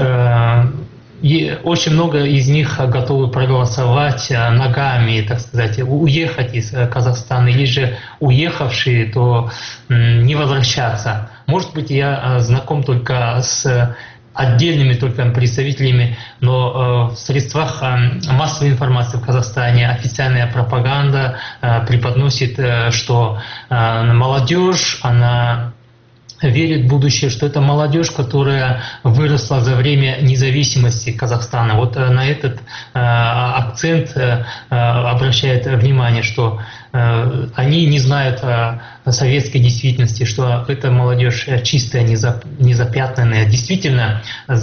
и очень много из них готовы проголосовать ногами, так сказать, уехать из Казахстана, или же уехавшие, то не возвращаться. Может быть, я знаком только с отдельными только представителями, но в средствах массовой информации в Казахстане официальная пропаганда преподносит, что молодежь, она верит в будущее, что это молодежь, которая выросла за время независимости Казахстана. Вот на этот акцент обращает внимание, что они не знают советской действительности, что эта молодежь чистая, незапятнанная. Действительно,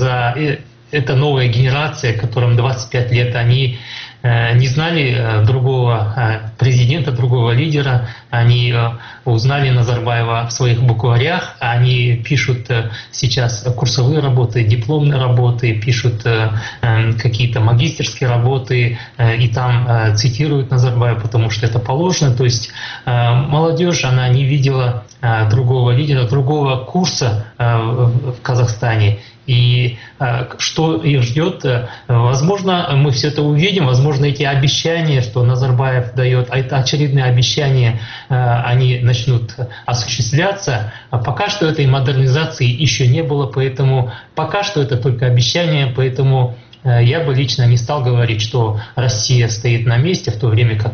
это новая генерация, которым 25 лет, они не знали другого президента, другого лидера, они узнали Назарбаева в своих букварях, они пишут сейчас курсовые работы, дипломные работы, пишут какие-то магистерские работы, и там цитируют Назарбаева, потому что это положено. То есть молодежь, она не видела другого лидера, другого курса в Казахстане. И что их ждет, возможно, мы все это увидим, возможно, эти обещания, что Назарбаев дает, а это очередные обещания, они начнут осуществляться. Пока что этой модернизации еще не было, поэтому пока что это только обещания, поэтому я бы лично не стал говорить, что Россия стоит на месте, в то время как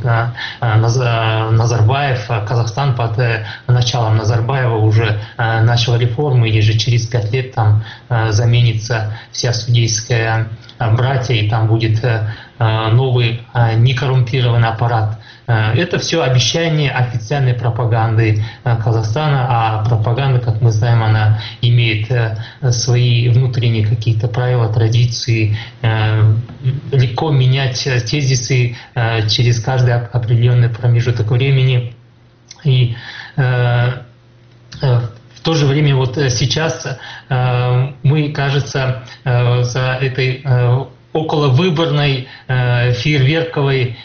Назарбаев, Казахстан под началом Назарбаева уже начал реформы, и же через 5 лет там заменится вся судейская братья, и там будет новый некоррумпированный аппарат. Это все обещания официальной пропаганды Казахстана, а пропаганда, как мы знаем, она имеет свои внутренние какие-то правила, традиции, легко менять тезисы через каждый определенный промежуток времени. И в то же время вот сейчас мы, кажется, за этой околовыборной фейерверковой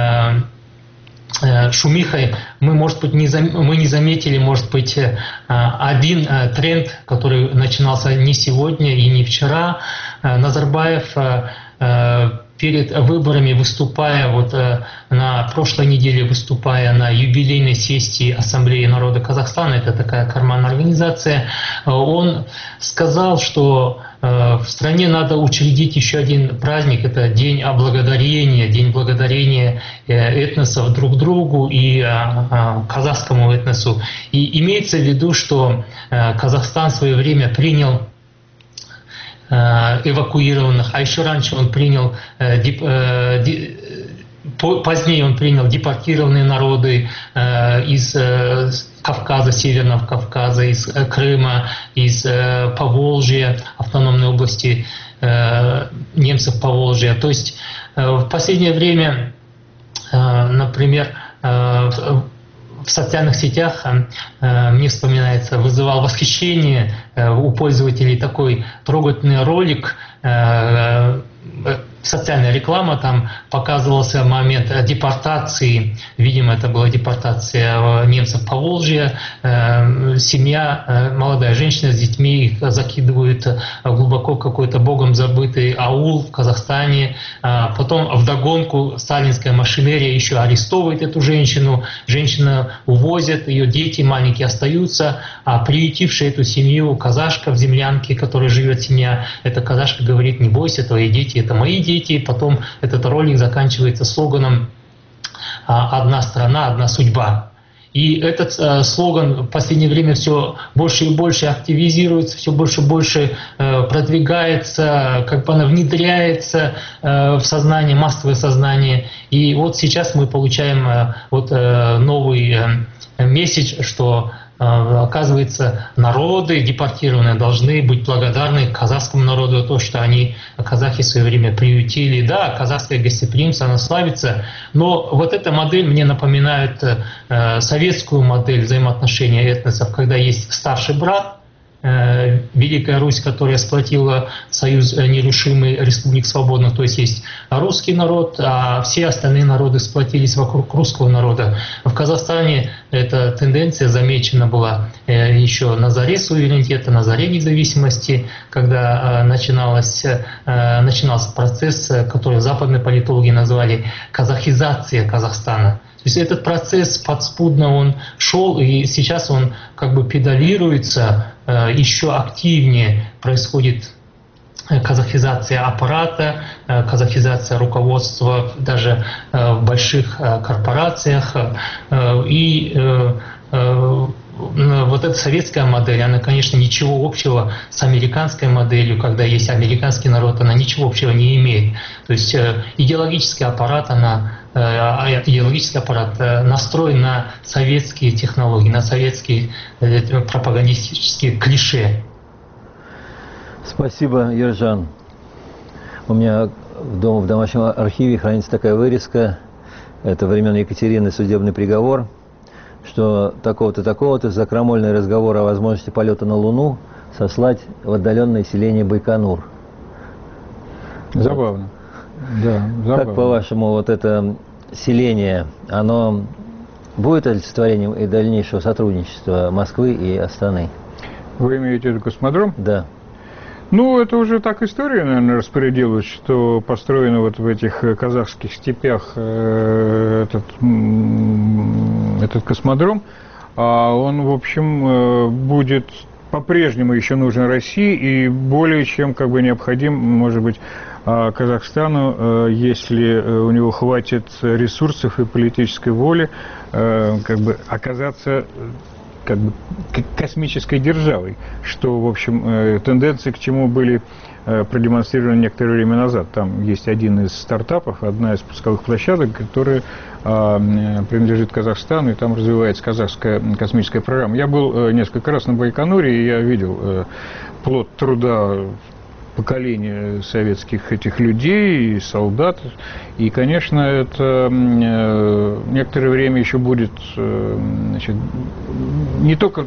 шумихой мы, может быть, не заметили, может быть, один тренд, который начинался не сегодня и не вчера. Назарбаев перед выборами, выступая на прошлой неделе, выступая на юбилейной сессии Ассамблеи народа Казахстана, это такая карманная организация, он сказал, что в стране надо учредить еще один праздник, это День благодарения этносов друг другу и казахскому этносу. И имеется в виду, что Казахстан в свое время принял эвакуированных, а еще раньше он принял, позднее он принял депортированные народы из Кавказа, Северного Кавказа, из Крыма, из Поволжья, автономной области немцев Поволжья. То есть в последнее время, например, в социальных сетях мне вспоминается, вызывал восхищение у пользователей такой трогательный ролик, социальная реклама, там показывался момент депортации, видимо, это была депортация немцев Поволжья, семья, молодая женщина с детьми, их закидывают глубоко в какой-то богом забытый аул в Казахстане, потом вдогонку сталинская машинерия еще арестовывает эту женщину, женщину увозят, ее дети маленькие остаются, а приютившая эту семью казашка в землянке, в которой живет семья, эта казашка говорит: не бойся, твои дети — это мои дети. Потом этот ролик заканчивается слоганом «Одна страна, одна судьба». И этот слоган в последнее время все больше и больше активизируется, все больше и больше продвигается, как бы она внедряется в сознание, массовое сознание. И вот сейчас мы получаем новый месседж, что оказывается, народы депортированные должны быть благодарны казахскому народу за то, что казахи в свое время приютили. Да, казахское гостеприимство, оно славится, но вот эта модель мне напоминает советскую модель взаимоотношений этносов, когда есть старший брат, Великая Русь, которая сплотила союз нерушимый республик свободных, то есть русский народ, а все остальные народы сплотились вокруг русского народа. В Казахстане эта тенденция замечена была еще на заре суверенитета, на заре независимости, когда начинался процесс, который западные политологи назвали казахизация Казахстана. То есть этот процесс подспудно он шел, и сейчас он как бы педалируется, еще активнее происходит казахизация аппарата, казахизация руководства даже в больших корпорациях. И вот эта советская модель, она, конечно, ничего общего с американской моделью, когда есть американский народ, она ничего общего не имеет. То есть идеологический аппарат настроен на советские технологии, на советские пропагандистические клише. Спасибо, Ержан. У меня дома в домашнем архиве хранится такая вырезка. Это времен Екатерины судебный приговор, что такого-то, такого-то за крамольный разговор о возможности полета на Луну сослать в отдаленное селение Байконур. Забавно. Да, забавно. Как, по-вашему, вот это селение, оно будет олицетворением и дальнейшего сотрудничества Москвы и Астаны? Вы имеете в виду космодром? Да. Ну, это уже так история, наверное, распорядилась, что построено вот в этих казахских степях этот космодром, а он, в общем, будет по-прежнему еще нужен России и более чем как бы необходим, может быть, Казахстану, если у него хватит ресурсов и политической воли, как бы оказаться как бы космической державой, что, в общем, тенденции к чему были продемонстрированы некоторое время назад. Там есть один из стартапов, одна из пусковых площадок, которая принадлежит Казахстану, и там развивается казахская космическая программа. Я был несколько раз на Байконуре, и я видел плод труда поколения советских этих людей и солдат. И, конечно, это некоторое время еще будет, значит, не только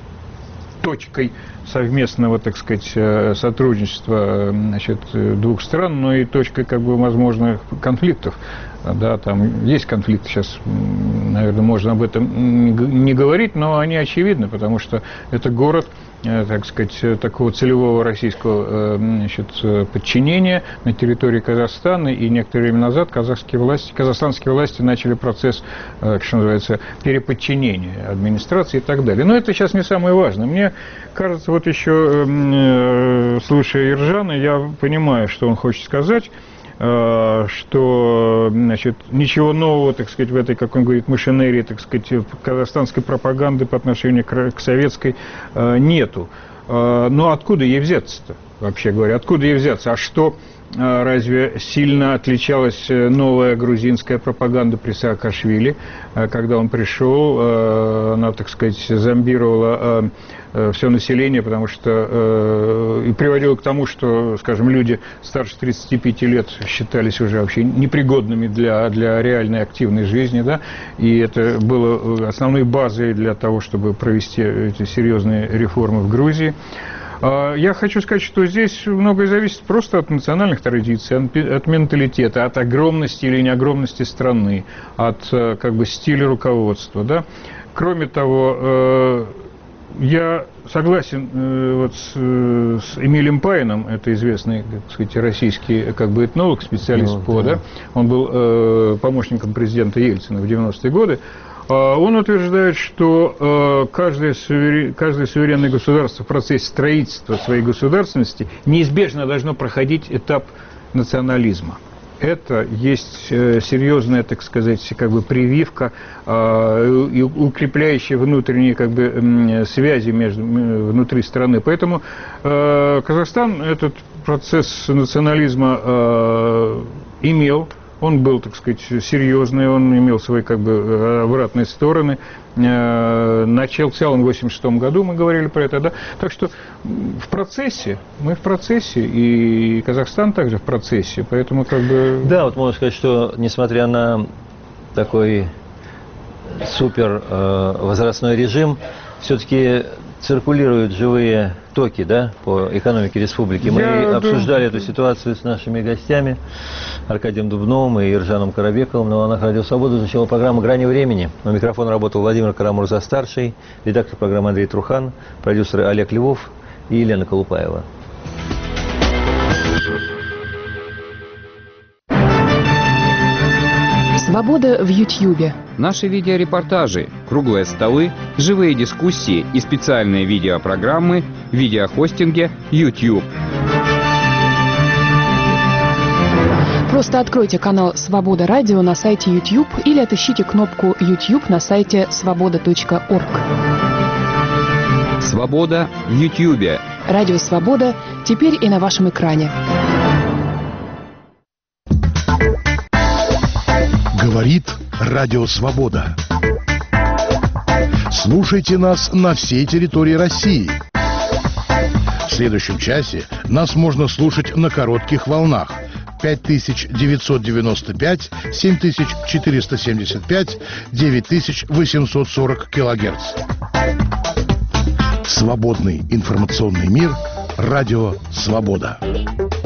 точкой совместного, так сказать, сотрудничества, значит, двух стран, но и точкой как бы возможных конфликтов. Да, там есть конфликты, сейчас, наверное, можно об этом не говорить, но они очевидны, потому что это город, так сказать, такого целевого российского, значит, подчинения на территории Казахстана, и некоторое время назад казахстанские власти начали процесс, что называется, переподчинения администрации и так далее. Но это сейчас не самое важное. Мне кажется, вот еще, слушая Ержана, я понимаю, что он хочет сказать, что, значит, ничего нового, так сказать, в этой, как он говорит, машинерии, так сказать, казахстанской пропаганды по отношению к советской нету. Но откуда ей взяться-то, вообще говоря? Откуда ей взяться? А что, разве сильно отличалась новая грузинская пропаганда при Саакашвили, когда он пришел, она, так сказать, зомбировала все население, потому что и приводило к тому, что, скажем, люди старше 35 лет считались уже вообще непригодными для реальной активной жизни, да, и это было основной базой для того, чтобы провести эти серьезные реформы в Грузии. Я хочу сказать, что здесь многое зависит просто от национальных традиций, от менталитета, от огромности или неогромности страны, от как бы стиля руководства, да. Кроме того, я согласен вот с Эмилем Паином, это известный, так сказать, российский как бы этнолог, специалист да. Он был помощником президента Ельцина в 90-е годы. Он утверждает, что каждое суверенное государство в процессе строительства своей государственности неизбежно должно проходить этап национализма. Это есть серьезная, так сказать, как бы прививка и укрепляющая внутренние как бы связи внутри страны. Поэтому Казахстан этот процесс национализма имел. Он был, так сказать, серьезный, он имел свои как бы обратные стороны. Начался он в 1986 году, мы говорили про это, да. Так что мы в процессе, и Казахстан также в процессе, поэтому как бы... Да, вот можно сказать, что несмотря на такой супер возрастной режим, все-таки циркулируют живые токи, да, по экономике республики. Мы обсуждали эту ситуацию с нашими гостями, Аркадием Дубновым и Иржаном Карабековым на волнах Радио Свобода. Начала программа «Грани времени». У микрофона работал Владимир Карамурза-старший, редактор программы Андрей Трухан, продюсеры Олег Львов и Елена Колупаева. Свобода в Ютьюбе. Наши видеорепортажи, круглые столы, живые дискуссии и специальные видеопрограммы в видеохостинге YouTube. Просто откройте канал «Свобода Радио» на сайте YouTube или отыщите кнопку YouTube на сайте svoboda.org. Свобода в YouTube. Радио «Свобода» теперь и на вашем экране. Говорит Радио Свобода. Слушайте нас на всей территории России. В следующем часе нас можно слушать на коротких волнах 5995, 7475, 9840 килогерц. Свободный информационный мир. Радио Свобода.